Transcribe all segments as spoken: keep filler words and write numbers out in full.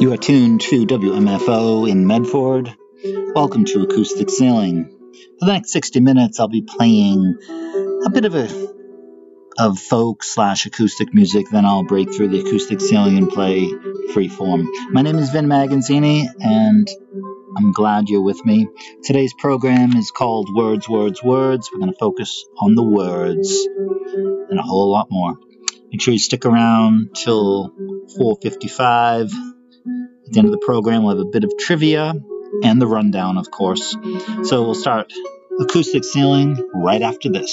You are tuned to W M F O in Medford. Welcome to Acoustic Sailing. For the next sixty minutes, I'll be playing a bit of a of folk slash acoustic music, then I'll break through the acoustic sailing and play freeform. My name is Vin Magazzini, and I'm glad you're with me. Today's program is called Words, Words, Words. We're going to focus on the words and a whole lot more. Make sure you stick around till four fifty-five. At the end of the program, we'll have a bit of trivia and the rundown, of course. So we'll start acoustic sailing right after this.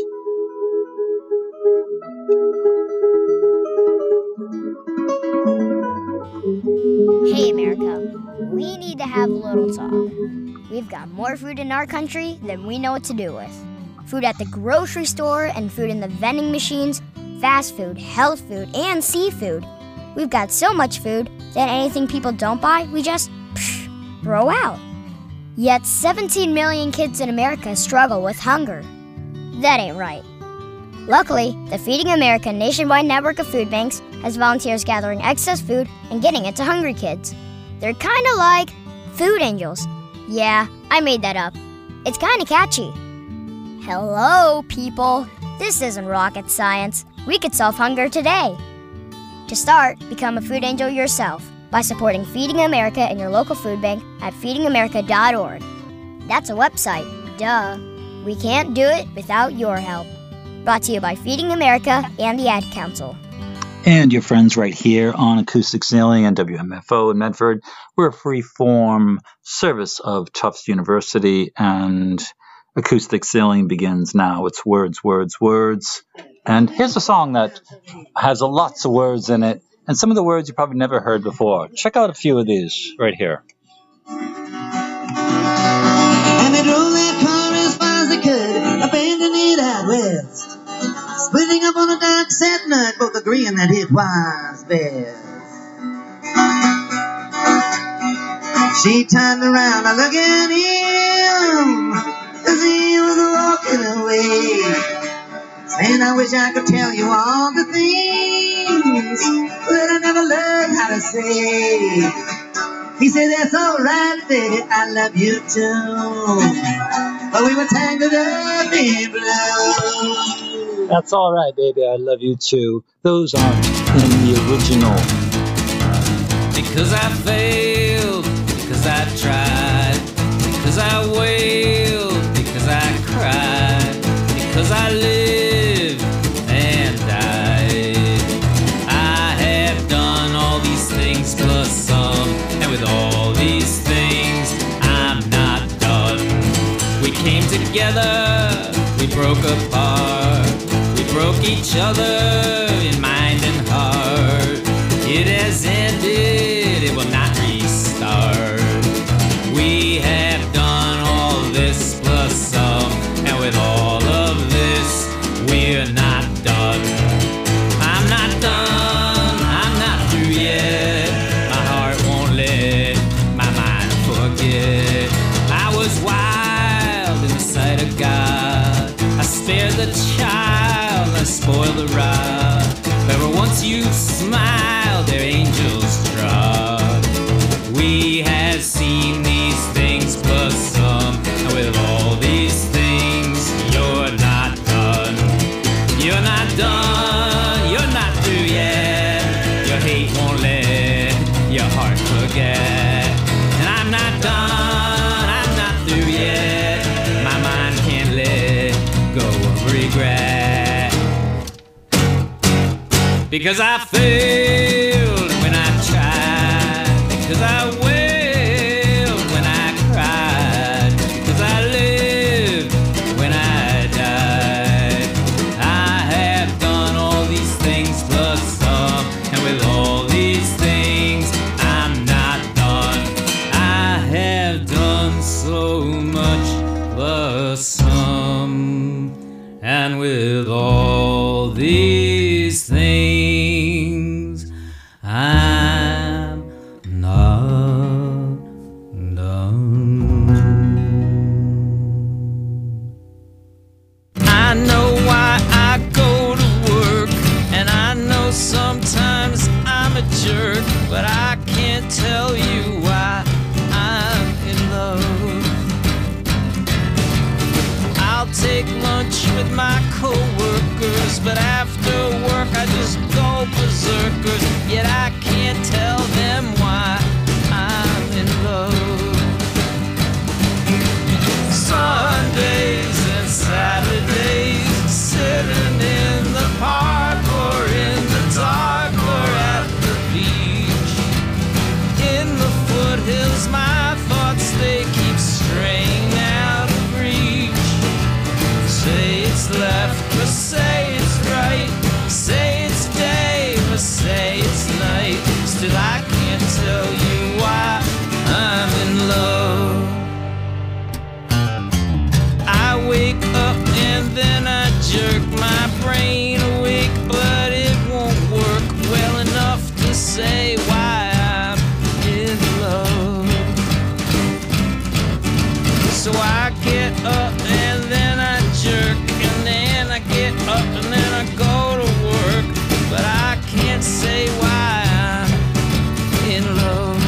Hey America, we need to have a little talk. We've got more food in our country than we know what to do with. Food at the grocery store and food in the vending machines, fast food, health food, and seafood. We've got so much food that anything people don't buy, we just psh, throw out. Yet seventeen million kids in America struggle with hunger. That ain't right. Luckily, the Feeding America nationwide network of food banks has volunteers gathering excess food and getting it to hungry kids. They're kind of like food angels. Yeah, I made that up. It's kind of catchy. Hello, people. This isn't rocket science. We could solve hunger today. To start, become a food angel yourself by supporting Feeding America and your local food bank at feeding america dot org. That's a website, duh. We can't do it without your help. Brought to you by Feeding America and the Ad Council. And your friends right here on Acoustic Sailing and W M F O in Medford. We're a free-form service of Tufts University, and Acoustic Sailing begins now. It's words, words, words. And here's a song that has lots of words in it, and some of the words you probably never heard before. Check out a few of these right here. And they drove that car as far as they could, abandoned it out west. Splitting up on the docks at night, both agreeing that it was best. She turned around to look at him as he was walking away, saying, I wish I could tell you all the things that I never learned how to say. He said, that's all right, baby, I love you too, but we were tangled up in blue. That's all right, baby, I love you too. Those aren't in the original. Because I failed, because I tried, because I wailed, because I cried, because I lived and died. I have done all these things plus some, and with all these things, I'm not done. We came together, we broke apart, we broke each other in mind and heart. It has ended, it will not restart. We have done all this plus some, and with all of this, we're not done. I'm not done, I'm not through yet. My heart won't let my mind forget. I was wild in the sight of God. I spared the child, I spoiled the rod. Wherever once you smiled, their angels dropped. We have seen these things plus some, and with all these things, you're not done. You're not done, you're not through yet. Your hate won't let your heart forget. And I'm not done, I'm not through yet. My mind can't let go of regret. Because I failed when I tried, because I wailed when I cried, because I lived when I died. I have done all these things plus some, and with all these things, I'm not done. I have done so much plus some, and with all these things, I'm not done. I know why I go to work, and I know sometimes I'm a jerk, but I can't tell you why I'm in love. I'll take lunch with my coworkers, but after work I just go berserker. Yet I can't tell them why I'm in love. Sundays and Saturdays, sitting in the park or in the dark or at the beach. In the foothills my thoughts, they keep straying out of reach. Say it's left, but say it's right. Say it's day, but say it's night. Still I can't tell you why I'm in love. I wake up and then I jerk my brain awake, but it won't work well enough to say why I'm in love. So I get up and then I jerk, and then I get up and then I go to work, but I can't say why I'm in love.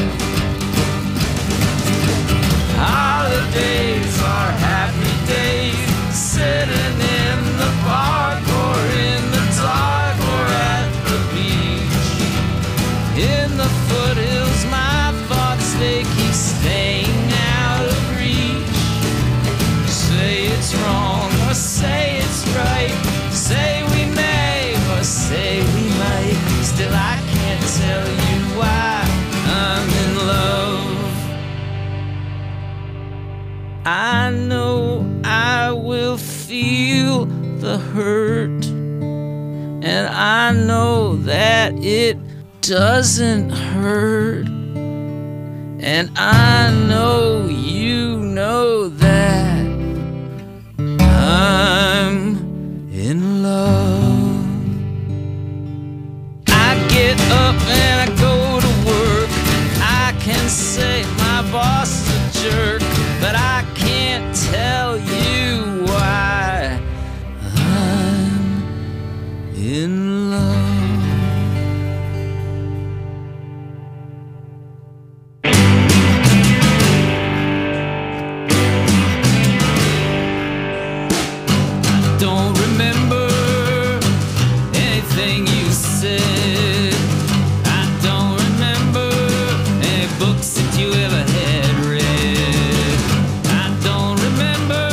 Holidays are happy days, sitting in the park or in the dark or at the beach. In the foothills my thoughts, they keep staying out of reach. Say it's wrong or say it's right, say we may or say we might. Still I can't tell you why I'm in love. I know I will feel the hurt, and I know that it doesn't hurt, and I know you know that I'm in love. I get up and I go to work. I can say my boss is a jerk, but I can't tell you why I'm in love. I don't remember anything you said. I don't remember any books that you ever had read. I don't remember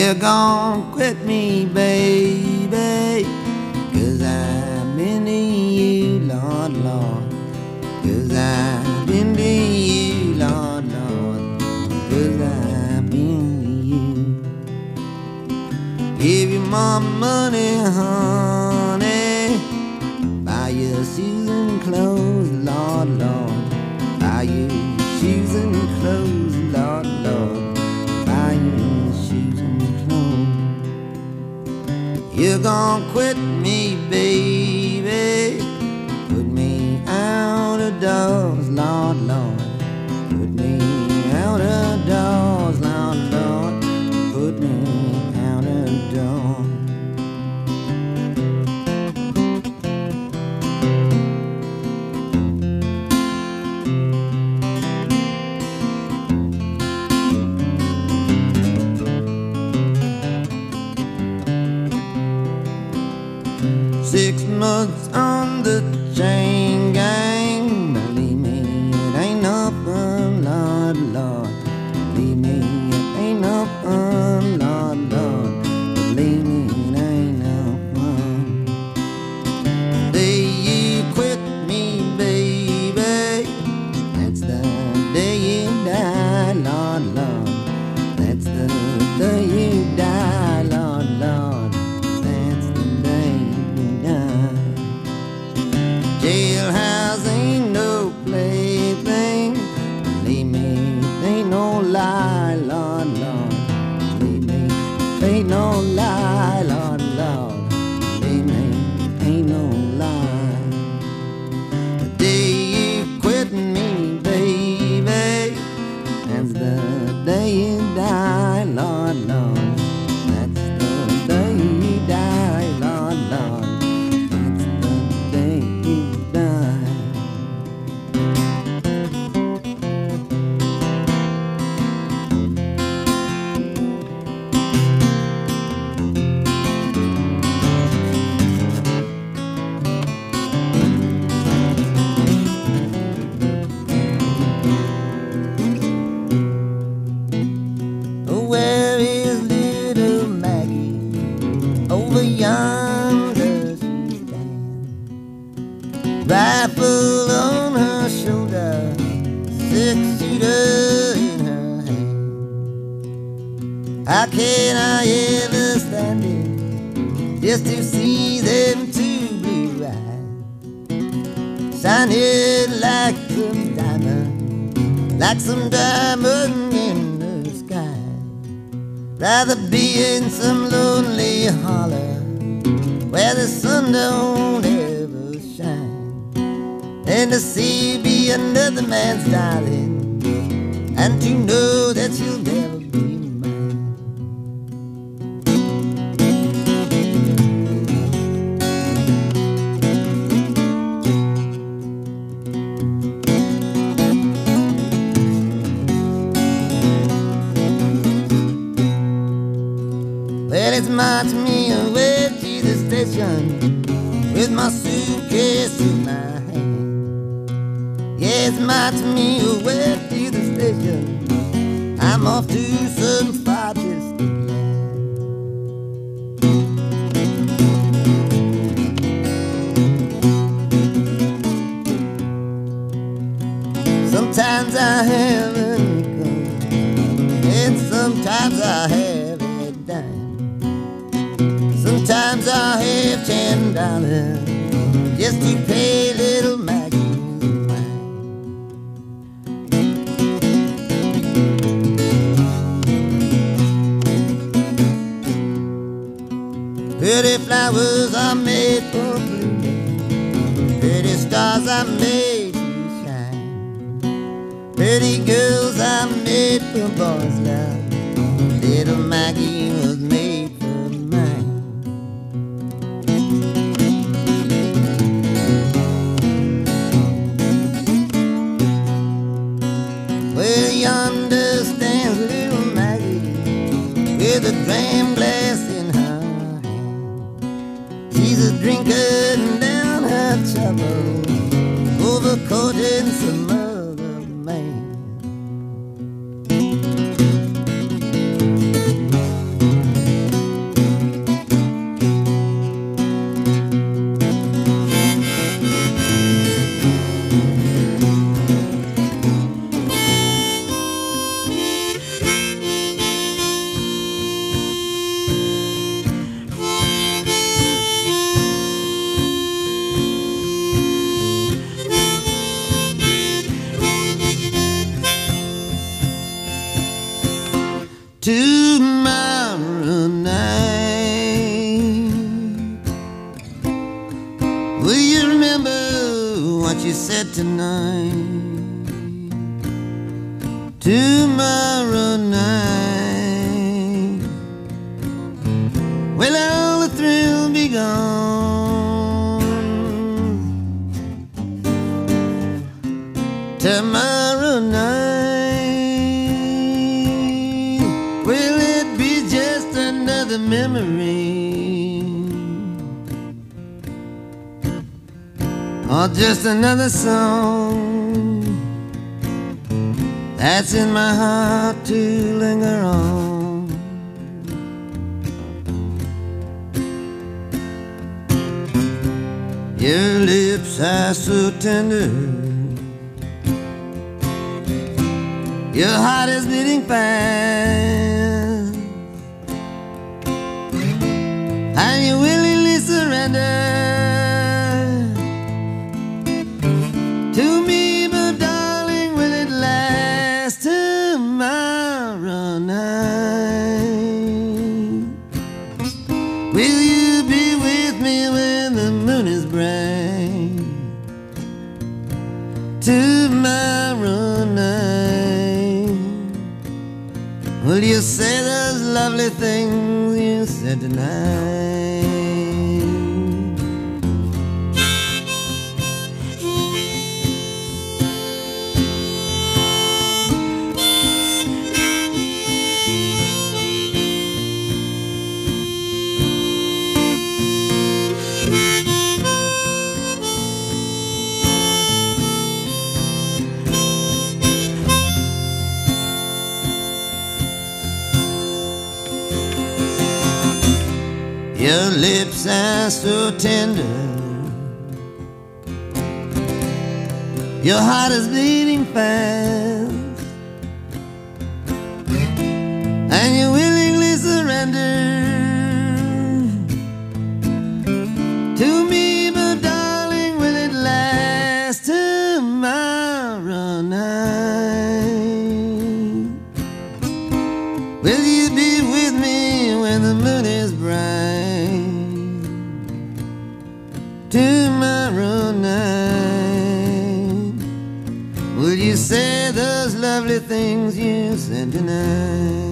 You're gonna quit me, baby, 'cause I'm into you, Lord, Lord. 'Cause I'm into you, Lord, Lord. 'Cause I'm into you. Give you my money, honey. Buy your shoes and clothes, Lord, Lord. Buy your shoes and clothes, Lord, Lord. Buy your shoes and clothes. You're gonna quit me, baby. Put me out of doors, Lord, Lord. Put me out of doors, Lord, Lord. Put me out of doors. Six months on the chain gang. Believe me, it ain't no fun, Lord, Lord. Believe me, it ain't no fun, Lord, Lord. Believe me, it ain't no fun. The day you quit me, baby, that's the day you die, Lord, Lord. That's the day you die, Lord, Lord. That's the day you die. Jailhouse ain't no plaything. Believe me, it ain't no lie, Lord, Lord. Believe me, it ain't no lie, Lord, Lord. Believe me, it ain't no lie. The day you quit me, baby, that's the day you die, Lord, Lord. That's the day you die, Lord, Lord. That's the day you die. Where is little Maggie? Over yonder she stands, rifle on her shoulder, six-shooter in her hand. How can I ever stand it just to see them two blue eyes shining like some diamond, like some diamond in the sky? Rather be in some lonely holler where the sun don't ever shine, than to see you be another man's darling, and to know that you'll never be mine. Well, it's march me away to the station with my suitcase in my hand. Yes, march me away to the station. I'm off to some far distant land. Sometimes I have a nickel, and sometimes I have a dime. Sometimes I have ten dollars just to pay little Maggie's wine. Pretty flowers are made for blooming, pretty stars are made to shine, pretty girls are made for boys' love. Little Maggie was made for mine. Well, yonder stands little Maggie with a dram glass in her hand. She's a drinking down her trouble, overcoating some other man. night, tomorrow night, will all the thrill be gone? Tomorrow night, will it be just another memory, or just another song that's in my heart to linger on? Your lips are so tender, your heart is beating fast, and you willingly surrender to me, but darling, will it last? Tomorrow night, will you be with me when the moon is bright? Tomorrow night, will you say those lovely things you said tonight? Your lips are so tender, your heart is beating fast, and you willingly surrender to me, but darling, will it last? Tomorrow night, will you be with me when the moon is bright? Tomorrow night, will you say those lovely things you said tonight?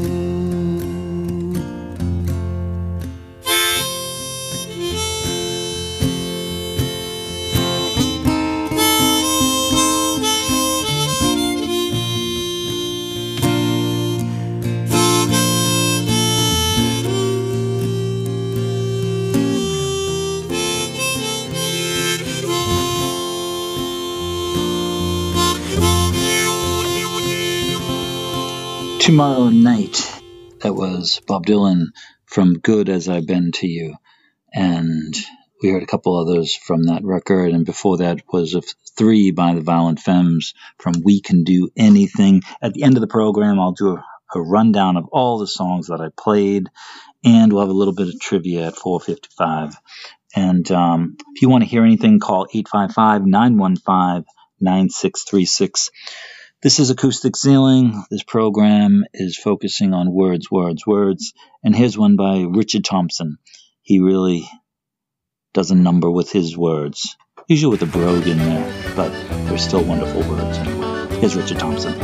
Tomorrow Night. That was Bob Dylan from Good As I've Been to You. And we heard a couple others from that record. And before that was a three by the Violent Femmes from We Can Do Anything. At the end of the program, I'll do a, a rundown of all the songs that I played. And we'll have a little bit of trivia at four fifty-five. And um, if you want to hear anything, call eight five five, nine one five, nine six three six. This is Acoustic Ceiling. This program is focusing on words, words, words. And here's one by Richard Thompson. He really does a number with his words. Usually with a brogue in there, but they're still wonderful words anyway. Here's Richard Thompson.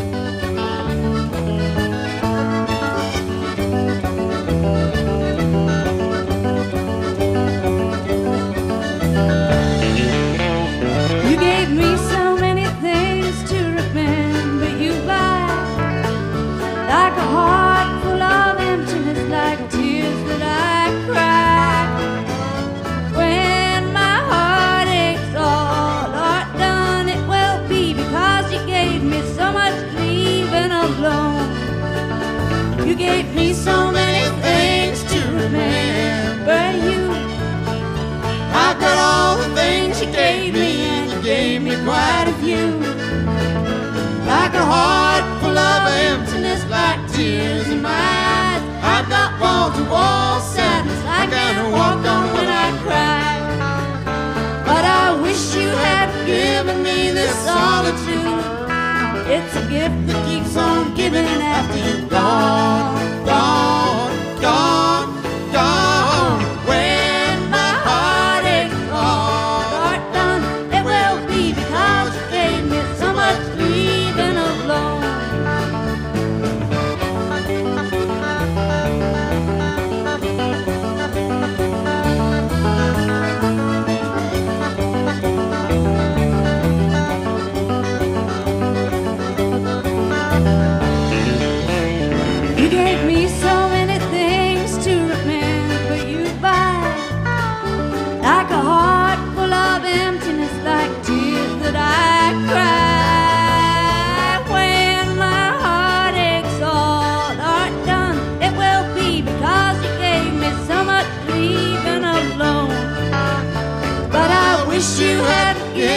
You gave me so many things to remember you. I've got all the things you gave me, and you gave me quite a few. Like a heart full of emptiness, like tears in my eyes. I've got wall-to-wall sadness, I gotta walk on when I cry. But I wish you had given me this solitude. It's a gift that keeps on giving after you're gone, gone, gone, gone. When my heart aches all, heart done, it will be because you gave me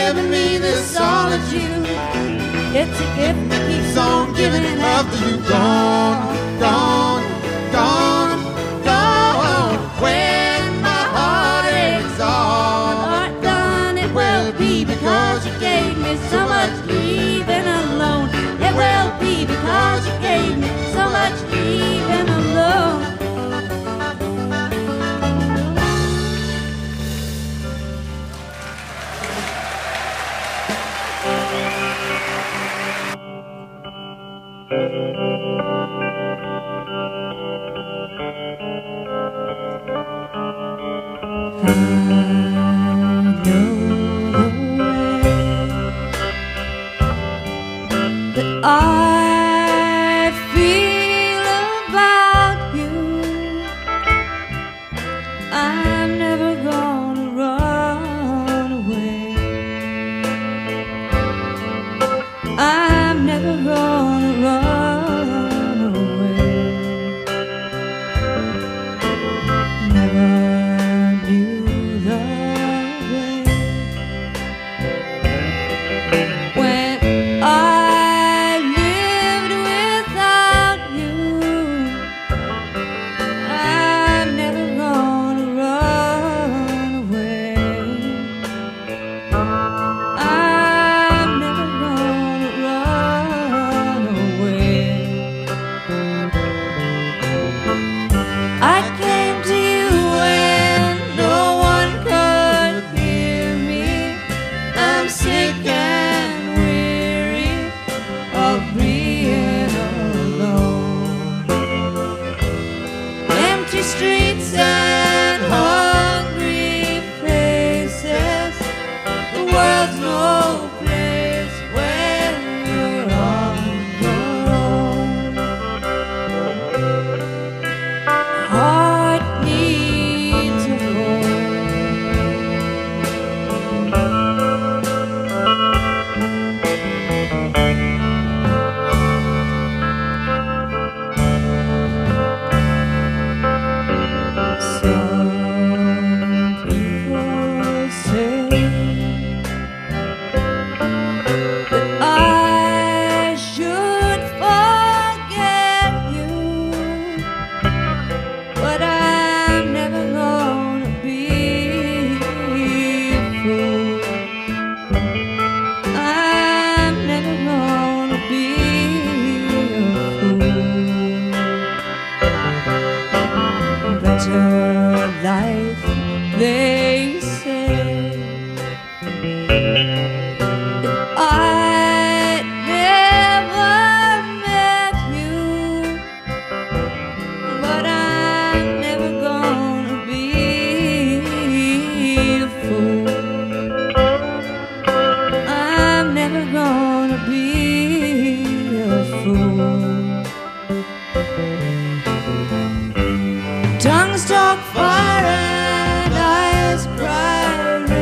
giving me this solitude. It's a gift that keeps on giving after you gone, gone, gone, gone. When my heart aches all done, it will be because you gave me so much leaving alone. It will be because you gave me so much leaving alone. I feel about you. I'm never gonna run away. I'm never gonna run away. Never knew the way when I streets and hungry faces, the world's no place when you're on your own. Heart needs a life, they say. If I never met you, but I'm never gonna be a fool. I'm never gonna be a fool. Tongues talk fire and eyes cry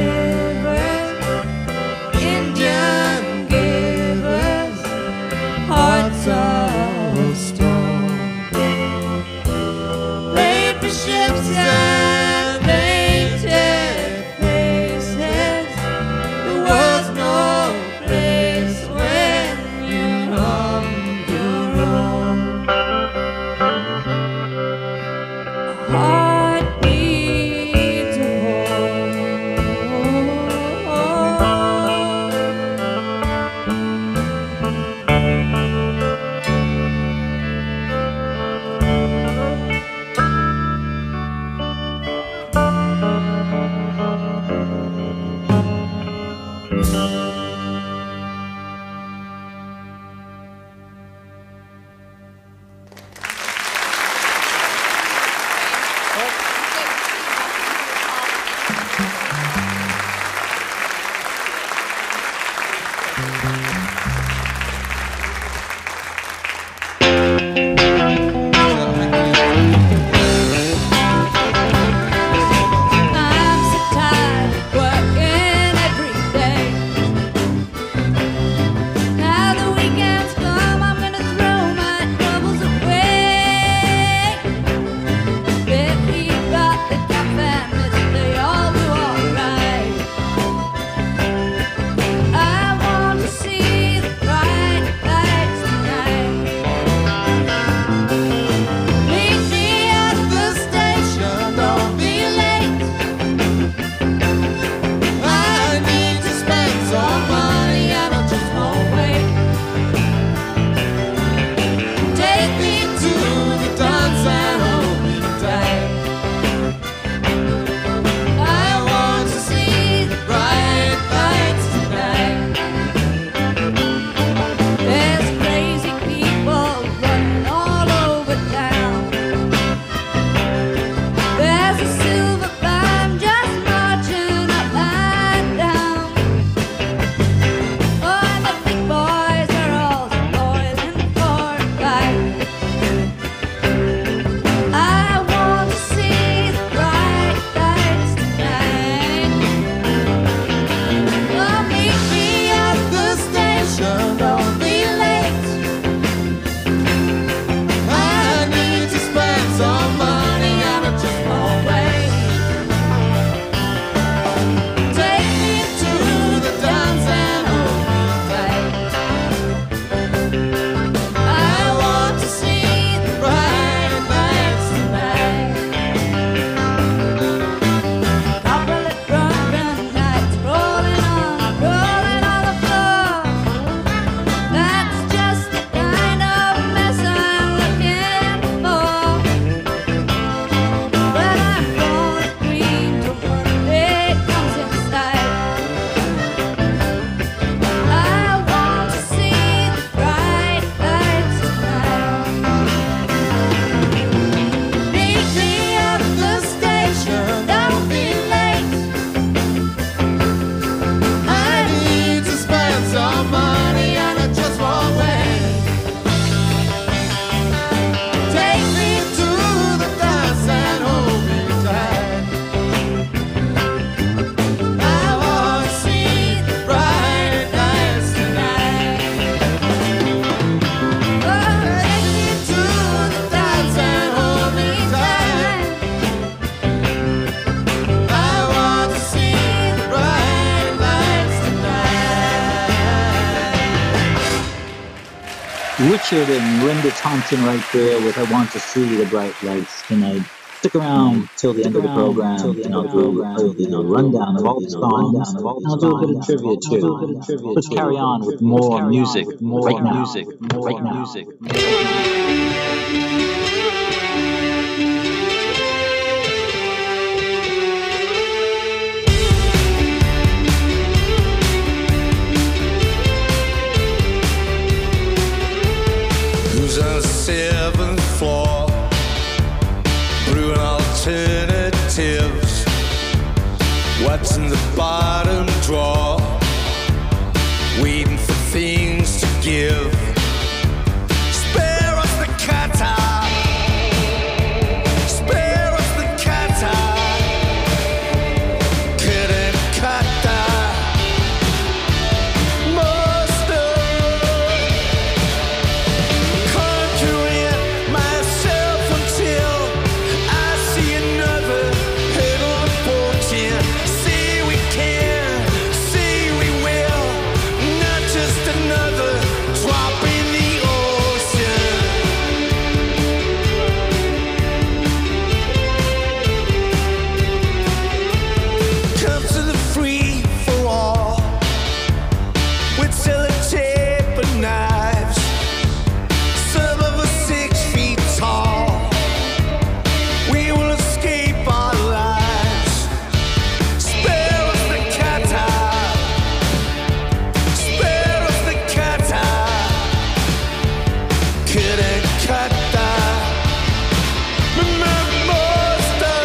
Richard and Linda Thompson right there with I Want to See the Bright Lights Tonight. Stick around till the end of the program, and I'll do a rundown of all the songs, and I'll do a bit of trivia too. Let's carry on with more music right now. Music right now. Music. Who's on the seventh floor? Brewing alternatives. What's in the bottom drawer? Waiting for things to give. Spare us the kata. Spare us the kata. Couldn't cut that mustard. Conjuring myself until I see another head on fourteen. See we can, see we will. Not just another drop in the ocean. Come to the free for all with sellotape and knives. Some of us six feet tall. We will escape our lives. Spare us the kata. Spare us the kata. Couldn't cut that monster.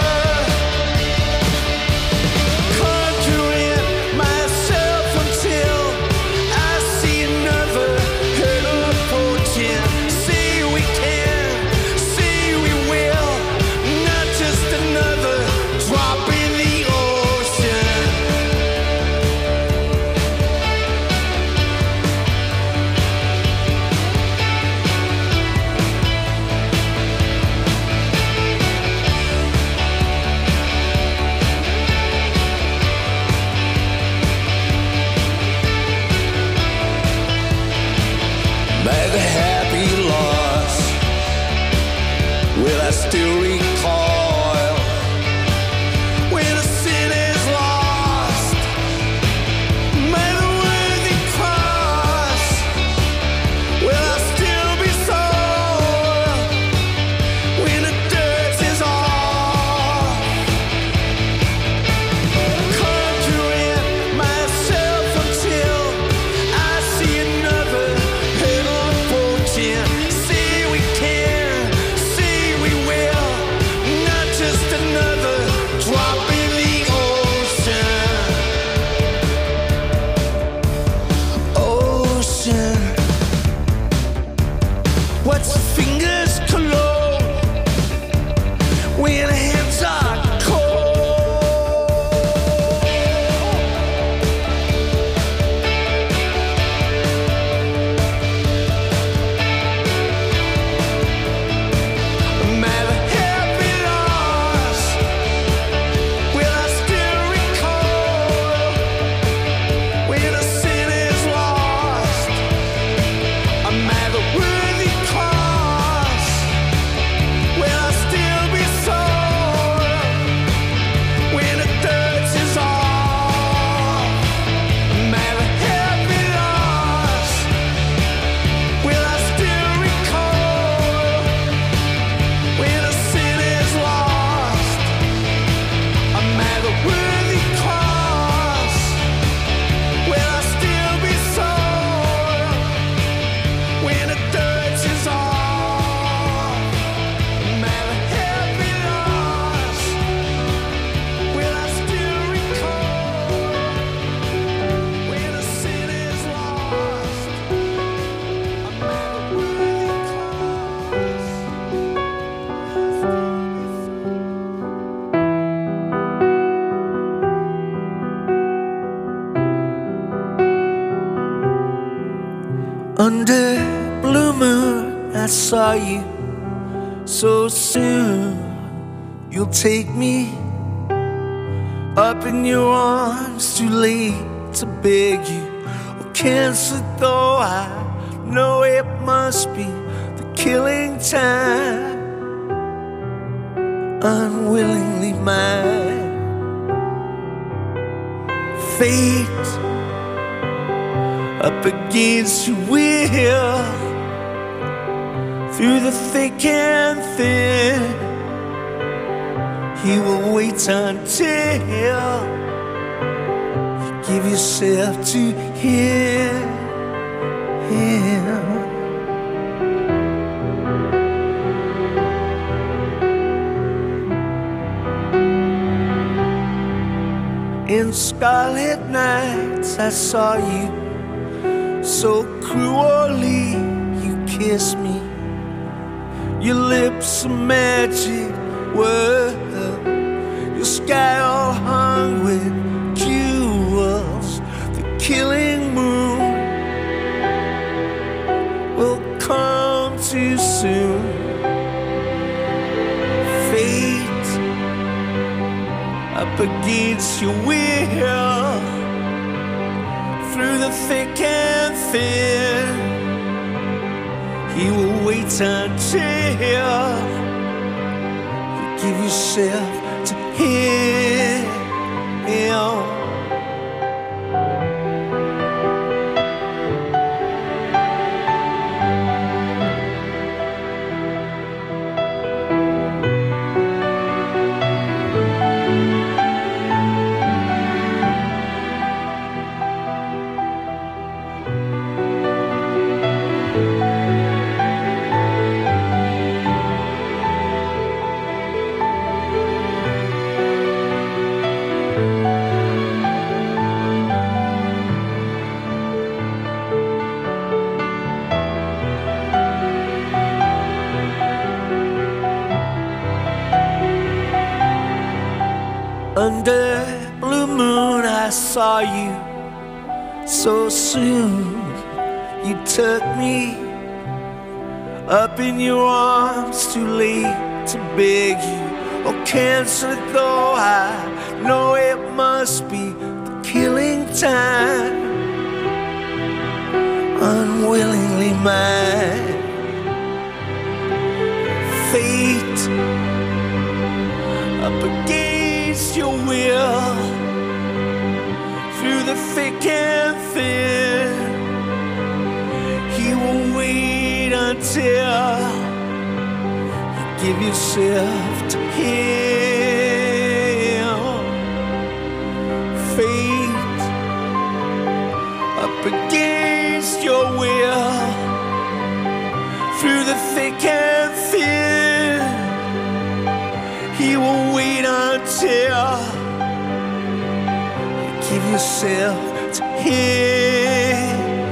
Conjuring myself until I see another head of fortune. See we can, see we will. Not just another drop in the ocean. By the happy loss, will I still recoil when a sin is lost? By the worthy cross, will I still be sold when the dirt is off? Conjuring myself until I see another head on fourteen. See we can, see we will. Not just another drop in the ocean. Ocean. What's the fingers cologne when the hands are cold? Am I the happy loss? Will I still recall when a sin is lost? Am I the worthy cross? Will I still be sold when the dirt is off? Am I the happy loss? Will I still recall when a sin is lost? Am I the worthy cross? Will I still be sold when the dirt is off? Am I the happy loss? Will I still recall when a sin is lost? Am I the worthy cross? Under blue moon, I saw you so soon. You'll take me up in your arms, too late to beg you or cancel, though I know it must be the killing time. Unwillingly mine. Fate up against your will, through the thick and thin. He will wait until you give yourself to him. him. In scarlet nights I saw you, so cruelly you kissed me. Your lips a magic word, your sky all hung with jewels. The killing moon will come too soon. Fate up against your will, through the thick and thin. He will wait until you give yourself to him. Under blue moon I saw you, so soon you took me up in your arms, too late to beg you or cancel it, though I know it must be the killing time. Unwillingly mine. Fate up against your will, through the thick and thin. He will wait until you give yourself to him. Fate up against your will, through the thick and thin. He will wait until you give yourself to him,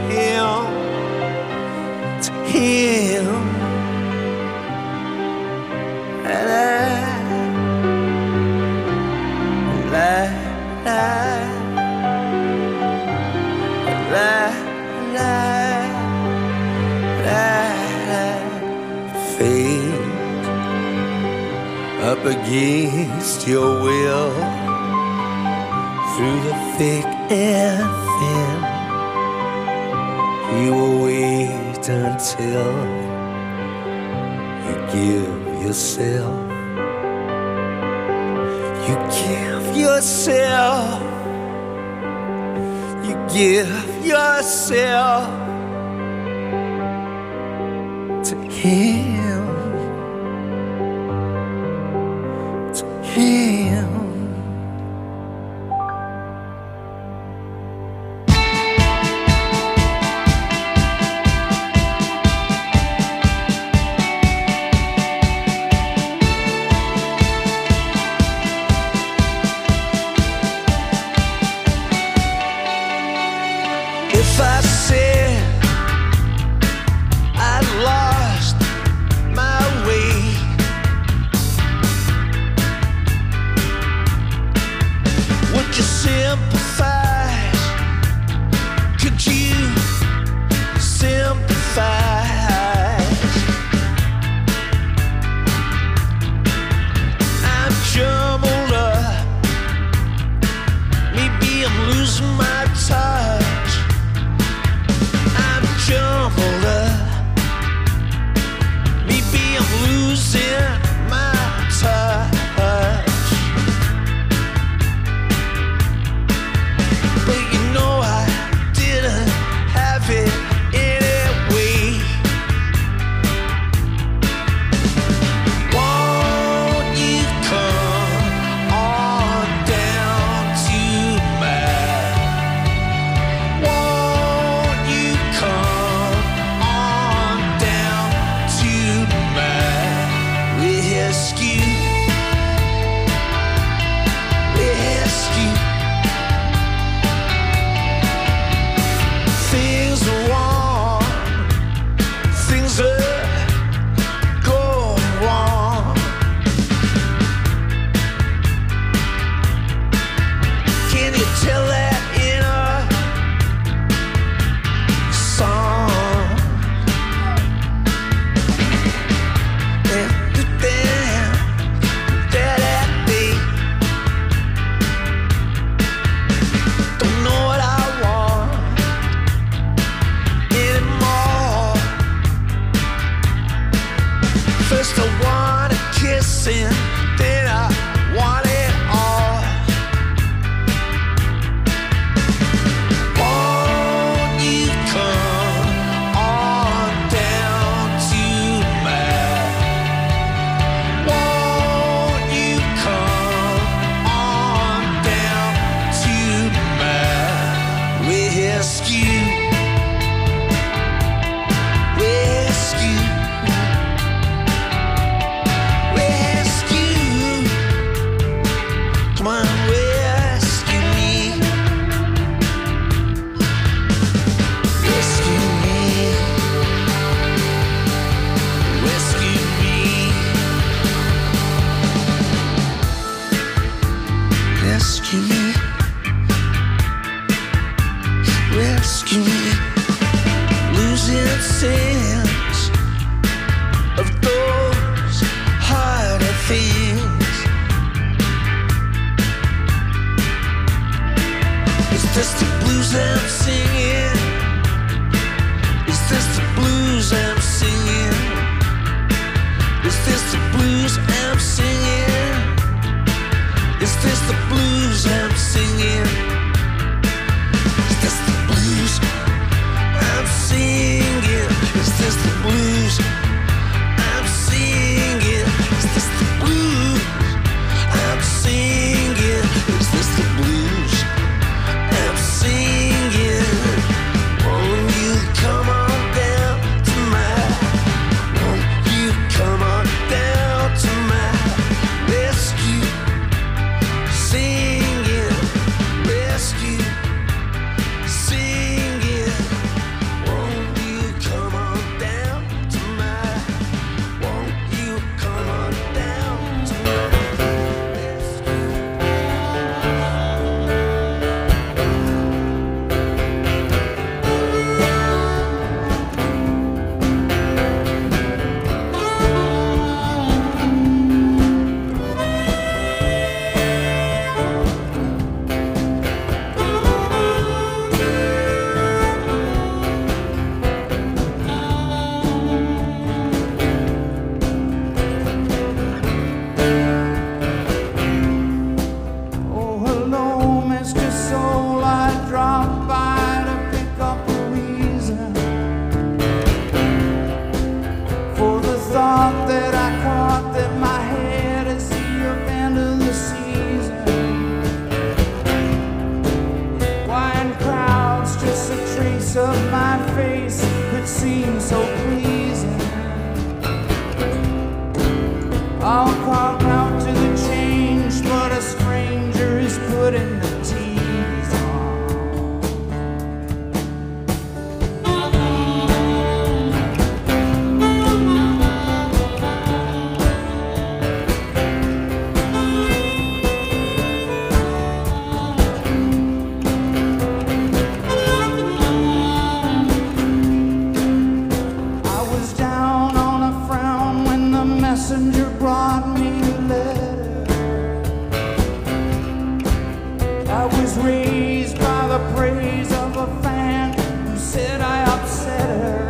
to him. And I, la, la, la, la, la, fate up against your will, through the thick and thin. You will wait until you give yourself, you give yourself, you give yourself to him, to him. If I said I'd lost my way, would you sympathize? Could you sympathize? I'm jumbled up, maybe I'm losing my touch. Jumbled up. Someone rescue me. Rescue me. Rescue me. Rescue me. Rescue me. Losing sense of those harder things. Is this the blues I'm singing? Is this the blues I'm singing? Is this the blues I'm singing? Is this the blues I'm singing? Is this the blues I'm singing? Is this the blues I'm singing? Is this the blues I'm singing? Is this the blues I'm singing? Won't you come on down to my? Won't you come on down to my rescue? Singing, rescue, singing. Won't you come on down to my? Won't you come on down to my rescue? Oh, hello, Mister Soul. I dropped by to pick up a reason for the thought that I caught that my head is the event of the season. Why in crowds just a trace of my face could seem so pleasing. I'll call out to the change, but a stranger is putting the tease on. I was down on a frown when the messenger brought me a letter. I was raised by the praise of a fan who said I upset her.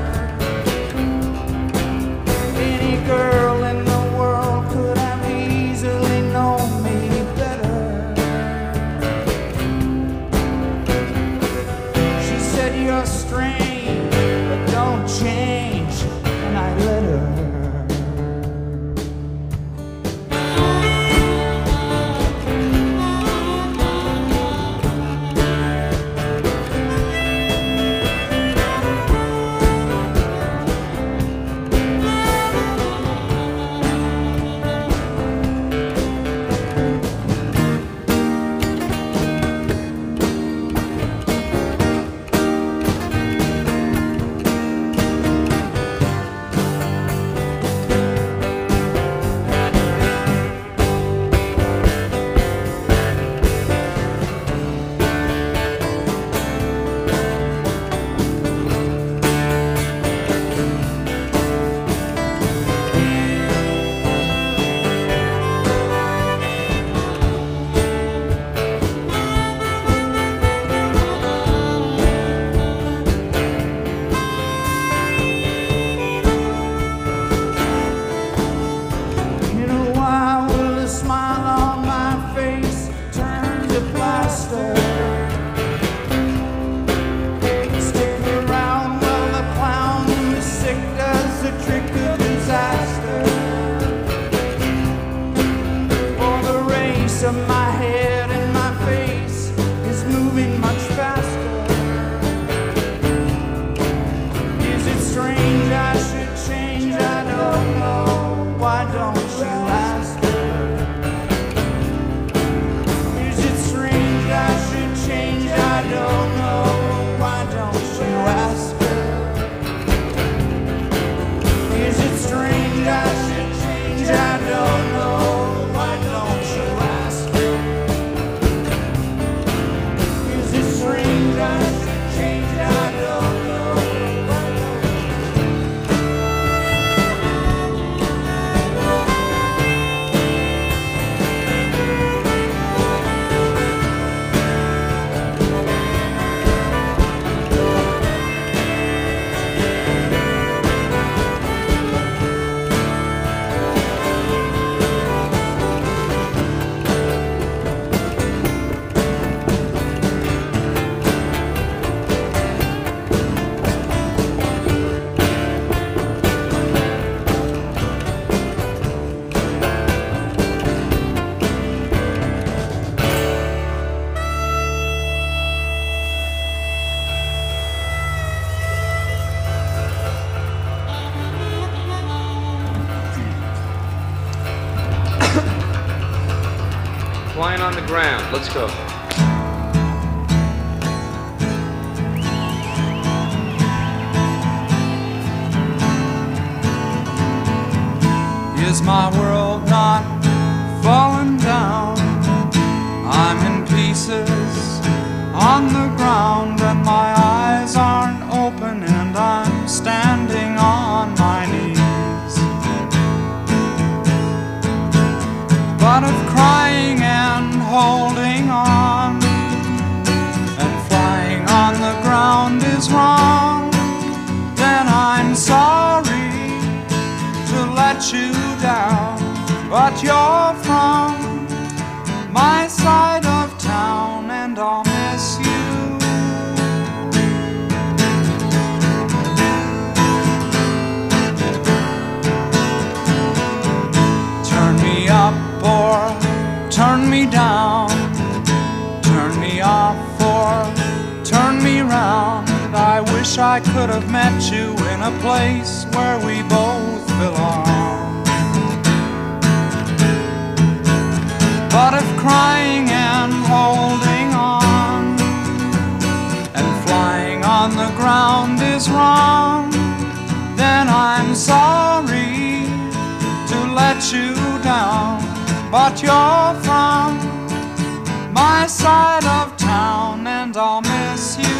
Any girl in the world could have easily known me better. She said, "You're strange, but don't change," and I let her. In a while, will the smile on my face turn to plaster? Stick around while the clown in the sick does the trick of disaster. For the race of my head and my face is moving much faster. Is it strange I should change? I don't know. Why don't you ask her? flying on the ground. Let's go. Is my world not falling down? I'm in pieces on the ground, and my eyes aren't open, and I'm standing on my knees. But if crying and holding on and flying on the ground is wrong, then I'm sorry to let you down, but you're from my side of town, and I'll miss you. Turn me up or turn me down, turn me off or turn me round. I wish I could have met you in a place where we both belong. But if crying and holding on and flying on the ground is wrong, then I'm sorry to let you down, but you're from my side of town, and I'll miss you.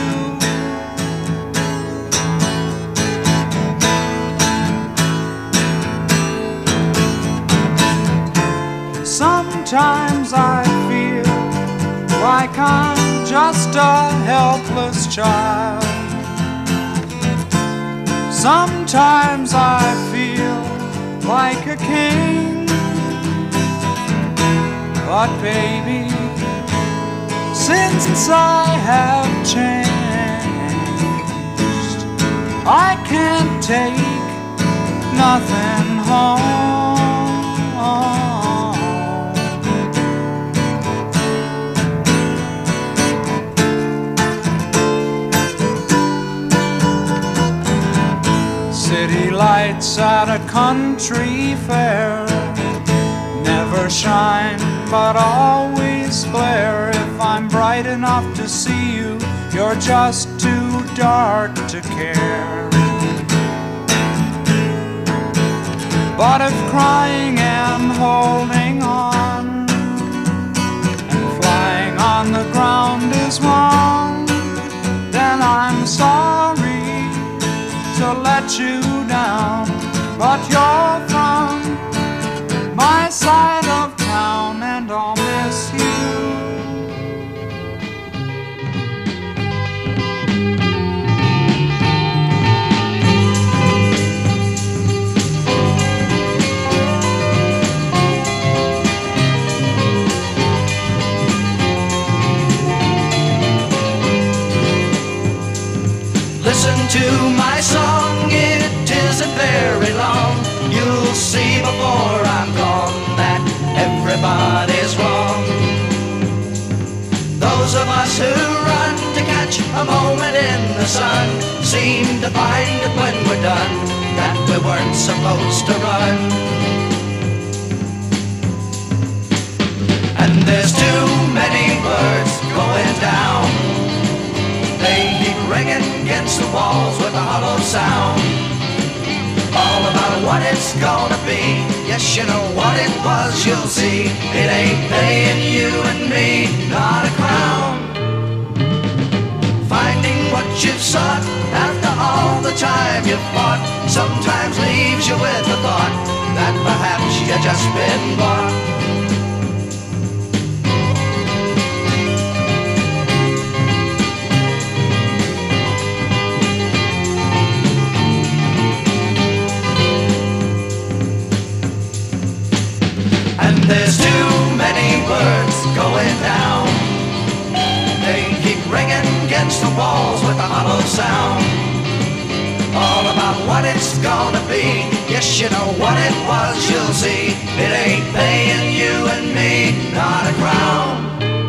Sometimes I feel like I'm just a helpless child. Sometimes I feel like a king. But baby, since I have changed, I can't take nothing home. City lights at a country fair never shine, but always flare. If I'm bright enough to see you, you're just too dark to care. But if crying and holding on and flying on the ground is wrong, then I'm sorry to let you down, but you're from my side of town, and I'll miss you. Listen to my song, it isn't very long. You'll see before I'm gone that everybody's wrong. Those of us who run to catch a moment in the sun seem to find that when we're done that we weren't supposed to run. And there's too many words going down. They keep ringing against the walls with a hollow sound. All about what it's gonna be. Yes, you know what it was, you'll see. It ain't paying you and me, not a crown. Finding what you've sought after all the time you've fought sometimes leaves you with the thought that perhaps you've just been bought. There's too many words going down. They keep ringing against the walls with a hollow sound. All about what it's gonna be. Yes, you know what it was, you'll see. It ain't paying you and me, not a crown.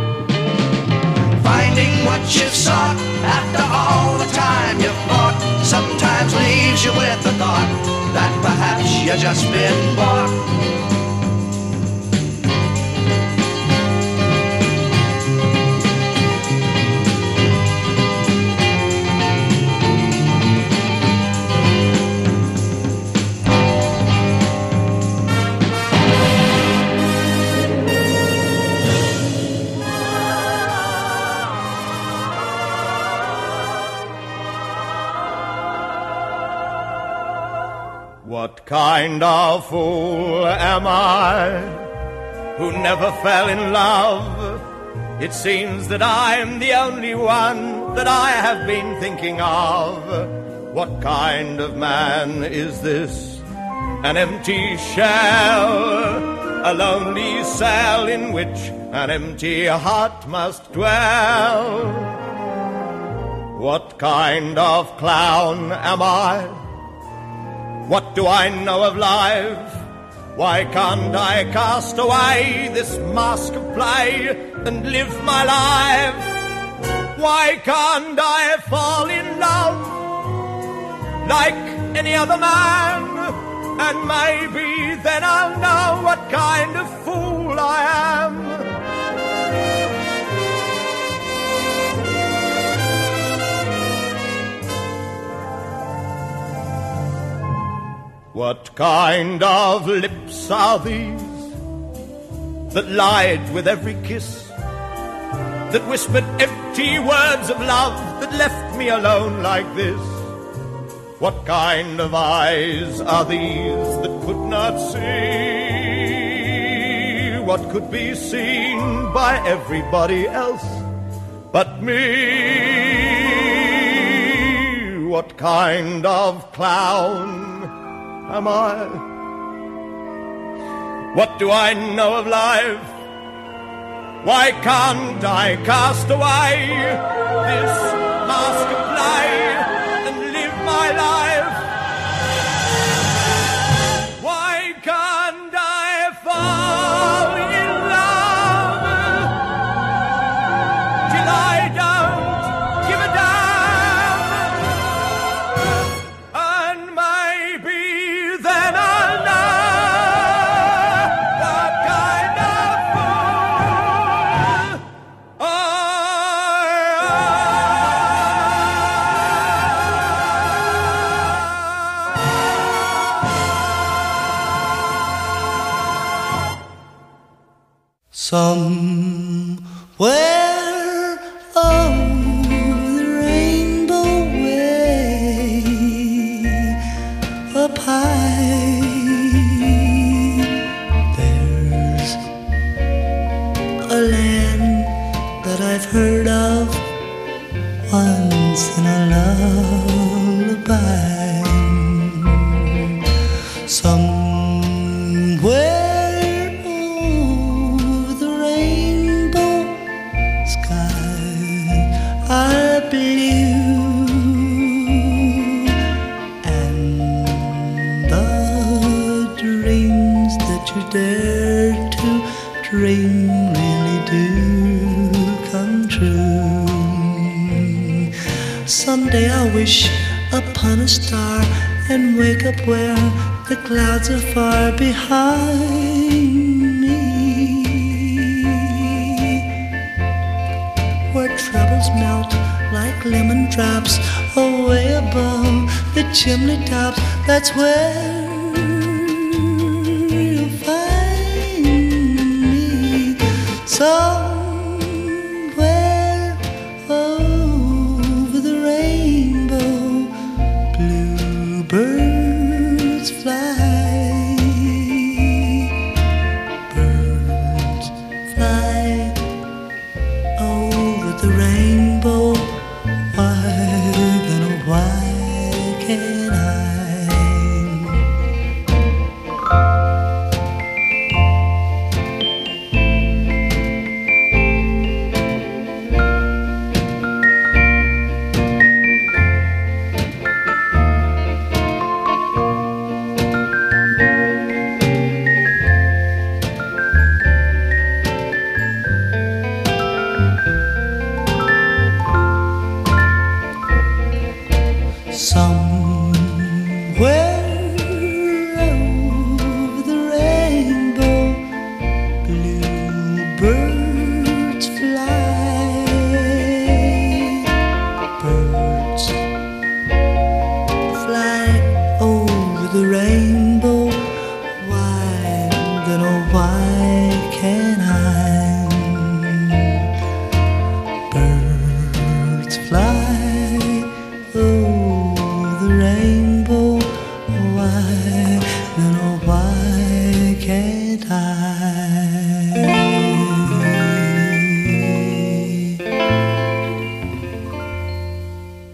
Finding what you've sought after all the time you've fought sometimes leaves you with the thought that perhaps you've just been bought. What kind of fool am I who never fell in love? It seems that I'm the only one that I have been thinking of. What kind of man is this? An empty shell, a lonely cell in which an empty heart must dwell. What kind of clown am I? What do I know of life? Why can't I cast away this mask of play and live my life? Why can't I fall in love like any other man? And maybe then I'll know what kind of fool I am. What kind of lips are these that lied with every kiss, that whispered empty words of love, that left me alone like this? What kind of eyes are these that could not see what could be seen by everybody else but me? What kind of clown am I? What do I know of life? Why can't I cast away this mask of play and live my life? Why can't I fall in love till I don't give a damn? And maybe then I'll know what kind of fool I Somewhere over the rainbow way up high, there's a land that I've heard of once in a lullaby. Somewhere are blue, and the dreams that you dare to dream really do come true. Someday I'll wish upon a star and wake up where the clouds are far behind me, where troubles melt like lemon drops away above the chimney tops. That's where you'll find me. Somewhere over the rainbow, bluebirds fly, birds fly over the rainbow. Why then, oh, why can't I?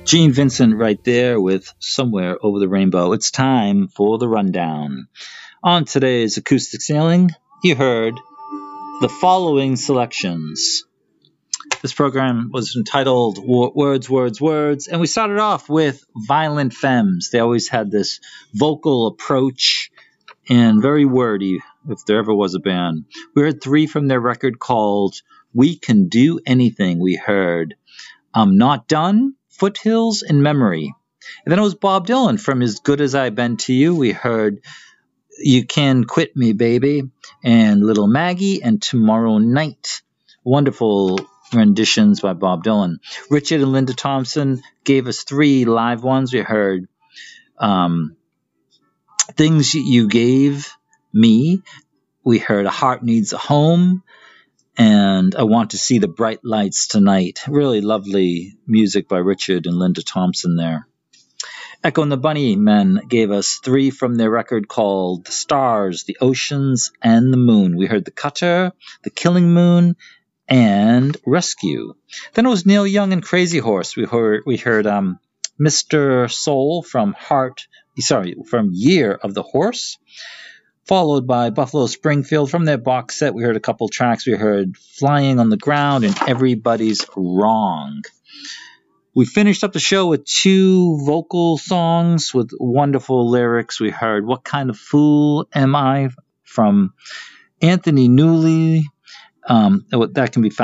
Gene Vincent right there with Somewhere Over the Rainbow. It's time for the rundown. On today's Acoustic Sailing, you heard the following selections. This program was entitled Words, Words, Words, and we started off with Violent Femmes. They always had this vocal approach and very wordy, if there ever was a band. We heard three from their record called We Can Do Anything. We heard I'm Not Done, Foothills, and Memory. And then it was Bob Dylan from As Good As I've Been to You. We heard You Can Quit Me, Baby, and Little Maggie, and Tomorrow Night. Wonderful renditions by Bob Dylan. Richard and Linda Thompson gave us three live ones. We heard um, Things You Gave Me. We heard A Heart Needs a Home, and I Want to See the Bright Lights Tonight. Really lovely music by Richard and Linda Thompson there. Echo and the Bunnymen gave us three from their record called The Stars, The Oceans, and the Moon. We heard The Cutter, The Killing Moon, and Rescue. Then it was Neil Young and Crazy Horse. We heard we heard um, Mister Soul from Heart, sorry, from Year of the Horse, followed by Buffalo Springfield. From their box set, we heard a couple tracks. We heard Flying on the Ground and Everybody's Wrong. We finished up the show with two vocal songs with wonderful lyrics. We heard What Kind of Fool Am I from Anthony Newley. Um, that can be found